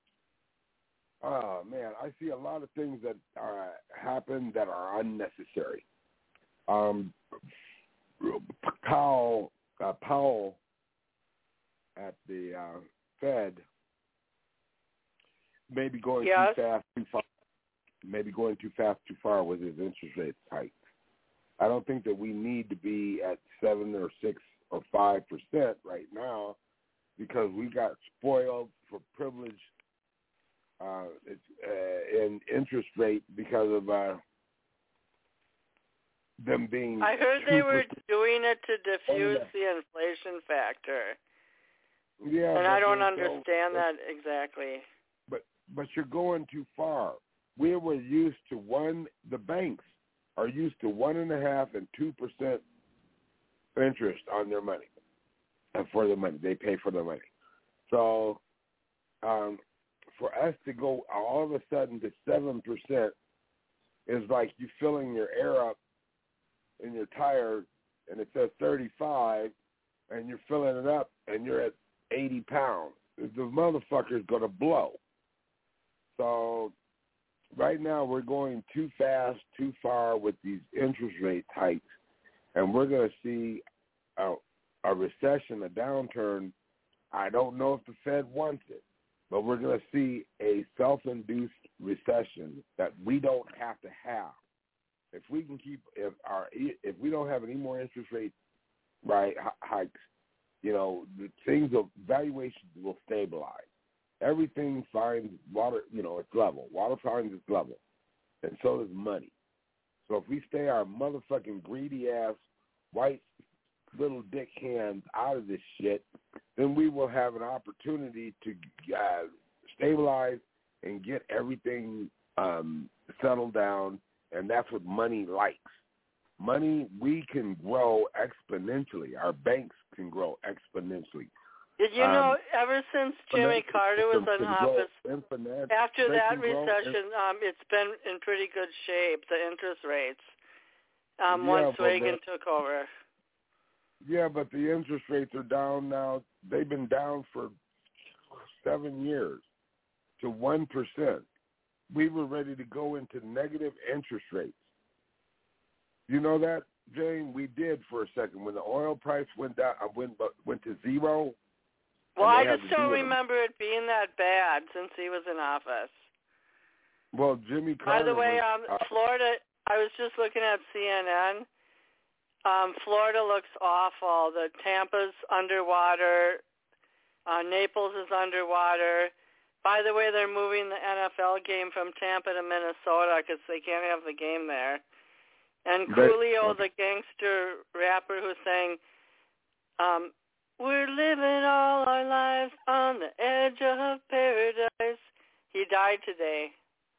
Oh man, I see a lot of things that uh, happen that are unnecessary. Um, Powell, uh, Powell at the uh, Fed may be going yes. too fast, too far. Maybe going too fast, too far with his interest rate hike. I don't think that we need to be at seven or six or five percent right now because we got spoiled for privilege uh, it's, uh, in interest rate because of uh, them being. I heard they were doing it to diffuse oh, yeah. the inflation factor. Yeah, and I don't so, understand that exactly. But but you're going too far. We were used to one. The banks are used to one and a half and two percent interest on their money, and for the money they pay for their money. So, um, for us to go all of a sudden to seven percent is like you filling your air up in your tire, and it says thirty-five, and you're filling it up, and you're at eighty pounds. The motherfucker's gonna blow. So. Right now, we're going too fast, too far with these interest rate hikes, and we're going to see a, a recession, a downturn. I don't know if the Fed wants it, but we're going to see a self-induced recession that we don't have to have. If we can keep, if our, if we don't have any more interest rate right hikes, you know, the things of valuations will stabilize. Everything finds water, you know, it's level. Water finds its level. And so does money. So if we stay our motherfucking greedy-ass, white little dick hands out of this shit, then we will have an opportunity to uh, stabilize and get everything um, settled down, and that's what money likes. Money, we can grow exponentially. Our banks can grow exponentially. Did you Um, know, ever since Jimmy Carter was in office, infinite, after that grow, recession, um, it's been in pretty good shape, the interest rates, um, yeah, once but Reagan the, took over. Yeah, but the interest rates are down now. They've been down for seven years to one percent. We were ready to go into negative interest rates. You know that, Jane? We did for a second. When the oil price went down, went, went to zero, well, I just don't remember it being that bad since he was in office. Well, Jimmy Carter. By the way, was, um, uh, Florida. I was just looking at C N N. Um, Florida looks awful. The Tampa's underwater. Uh, Naples is underwater. By the way, they're moving the N F L game from Tampa to Minnesota because they can't have the game there. And Coolio, the gangster rapper who sang, um, "We're living all our lives on the edge of paradise," he died today.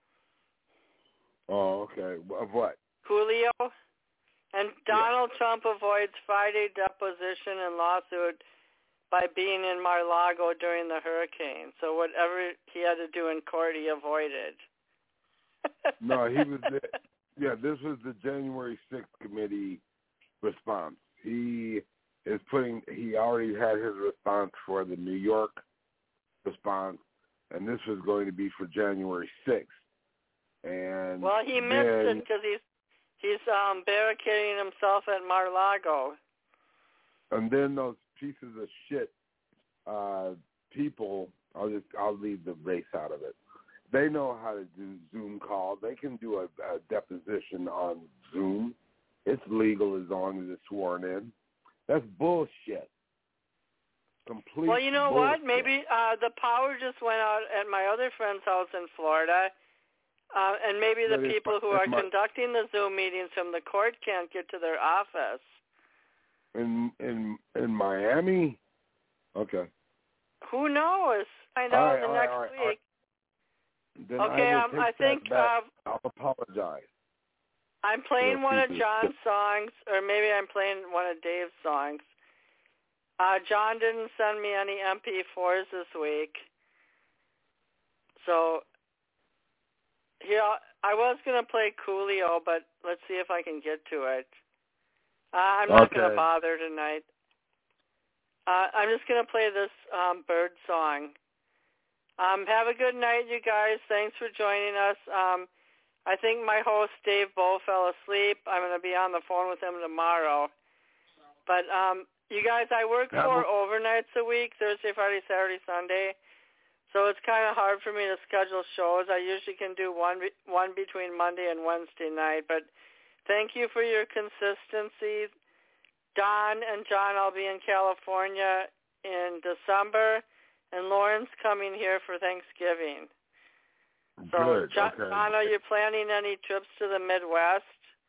Oh, okay. Of what? Coolio. And Donald yeah. Trump avoids Friday deposition and lawsuit by being in Mar-a-Lago during the hurricane. So whatever he had to do in court, he avoided. No, he was the, yeah, this was the January sixth committee response. He is putting, he already had his response for the New York response, and this was going to be for January sixth. And well, he missed then, it because he's, he's um, barricading himself at Mar-a-Lago. And then those pieces of shit uh, people, I'll just, I'll leave the race out of it. They know how to do Zoom calls. They can do a, a deposition on Zoom. It's legal as long as it's sworn in. That's bullshit. Complete Well, you know bullshit. what? Maybe uh, the power just went out at my other friend's house in Florida, uh, and maybe the But it's people my- who are it's my- conducting the Zoom meetings from the court can't get to their office. In in in Miami? Okay. Who knows? I know All right, in the all right, next all right, week. all right. Then Okay, I, will um, take I that think back. uh, I'll apologize. I'm playing Those one of pieces of John's songs, or maybe I'm playing one of Dave's songs. Uh, John didn't send me any M P fours this week, so here I was gonna play Coolio, but let's see if I can get to it. Uh, I'm not Okay. gonna bother tonight. Uh, I'm just gonna play this um, bird song. Um, have a good night, you guys. Thanks for joining us. Um, I think my host, Dave Bowe, fell asleep. I'm going to be on the phone with him tomorrow. But, um, you guys, I work That four will- overnights a week, Thursday, Friday, Saturday, Sunday. So it's kind of hard for me to schedule shows. I usually can do one one between Monday and Wednesday night. But thank you for your consistency. Don and John, I'll be in California in December. And Lauren's coming here for Thanksgiving. So, Good. John, Okay. John, are you planning any trips to the Midwest?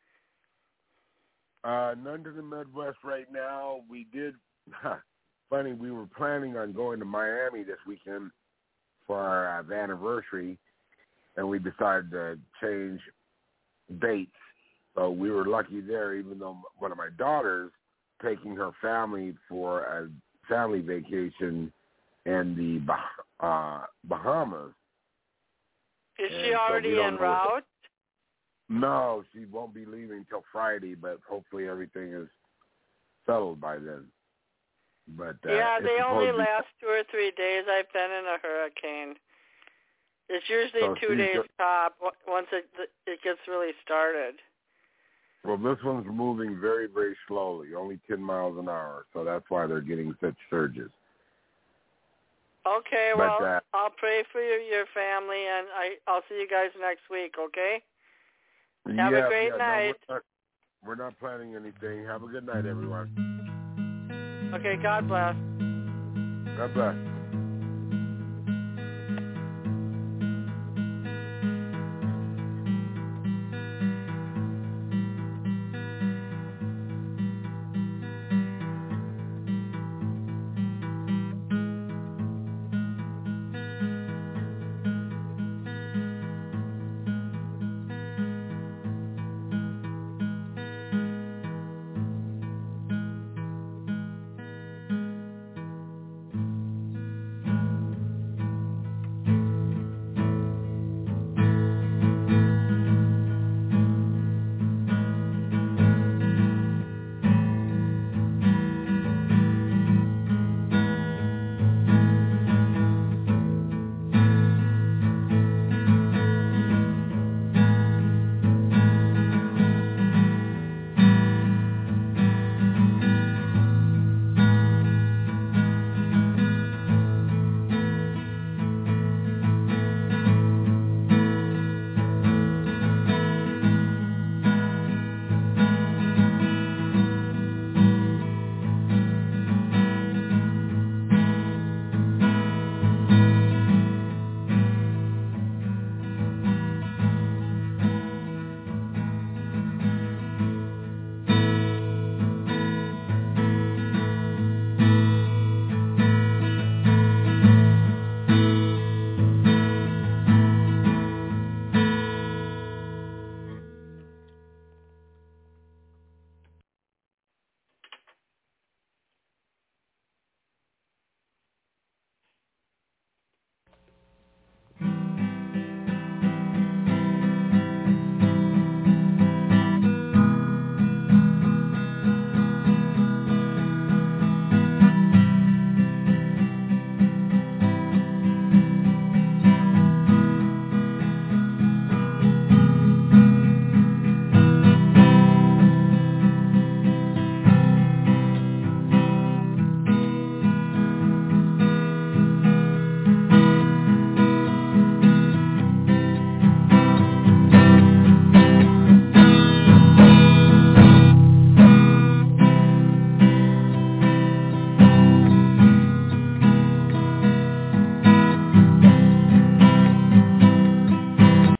Uh, none to the Midwest right now. We did. Funny, we were planning on going to Miami this weekend for our uh, anniversary, and we decided to change dates. So we were lucky there, even though one of my daughters taking her family for a family vacation in the bah- uh, Bahamas. Is And she so already we don't en know what route? No, she won't be leaving till Friday, but hopefully everything is settled by then. But uh, yeah, it's they only supposed to be- last two or three days. I've been in a hurricane. It's usually So two she's days go- top o- once it it gets really started. Well, this one's moving very, very slowly, only ten miles an hour, so that's why they're getting such surges. Okay, But, well, uh, I'll pray for your, your family, and I, I'll see you guys next week, okay? Have a yeah, great yeah, night. No, we're, not, we're not planning anything. Have a good night, everyone. Okay, God bless. God bless.